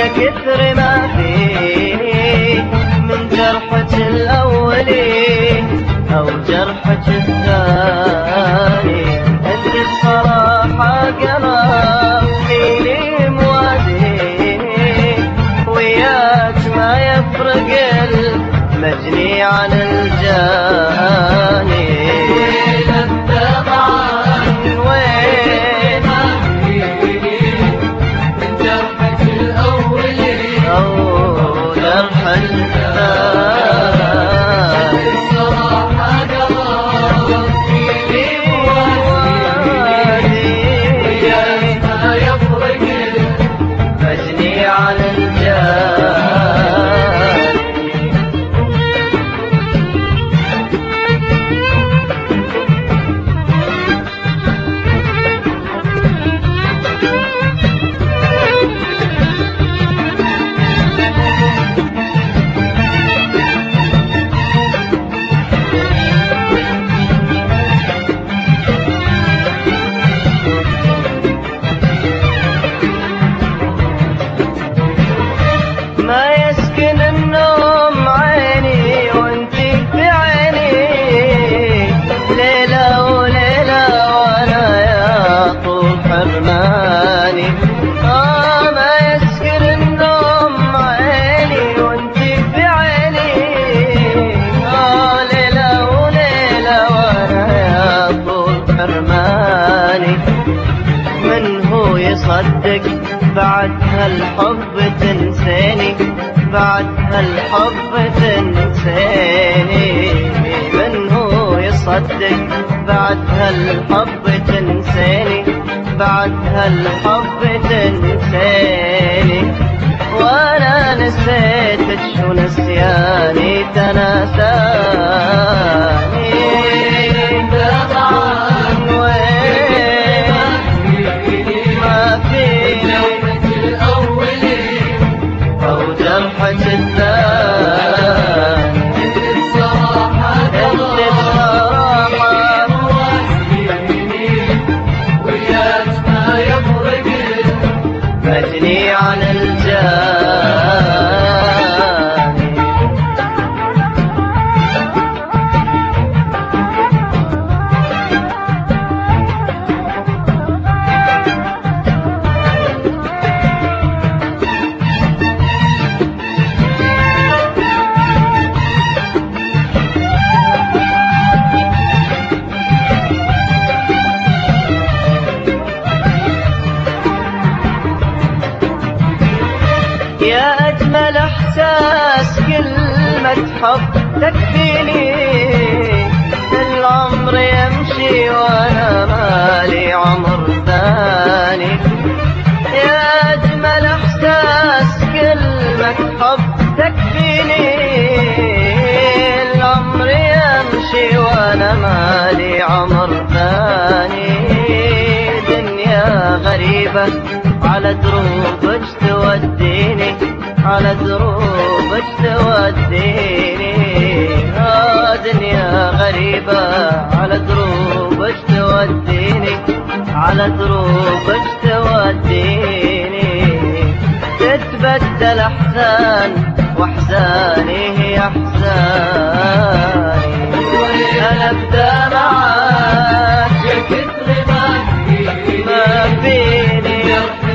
كثر ما فيه من جرحك الأولي أو جرحك الثاني. انت بصراحة قلبي لي موازي، وياك ما يفرق المجني عن الجاني. وين الدمعة وين من جرحك الأولي أو جرحك الثاني. الصراحة قلبي لي موازي، وياك ما يفرق المجني عن الجاني. ما يسكن النوم عيني وانتي في عيني، ليلة وليلة وانا يا طول حرماني. ما يسكن النوم عيني وانتي في عيني، ليلة وليلة وانا يا طول حرماني. من هو يصدق بعد هالحب تنسيني، بعد هالحب تنسيني. من هو يصدق بعد هالحب تنسيني، بعد هالحب تنسيني. وانا نسيتك شو نسياني تناساني. جرحك الثاني. الصراحة وياك ما يفرق المجني عن الجاني. يا أجمل إحساس كلمة حب تكفيني، العمر يمشي وأنا مالي عمر ثاني. يا أجمل إحساس كلمة حب تكفيني، العمر يمشي وأنا مالي عمر ثاني. دنيا غريبة على دروبك توديني، على دروبك توديني. دنيا غريبة على دروبك توديني، على دروبك توديني. تتبدل أحزان وأحزاني هي أحزاني. أنا بدمعك يا كثر ما فيني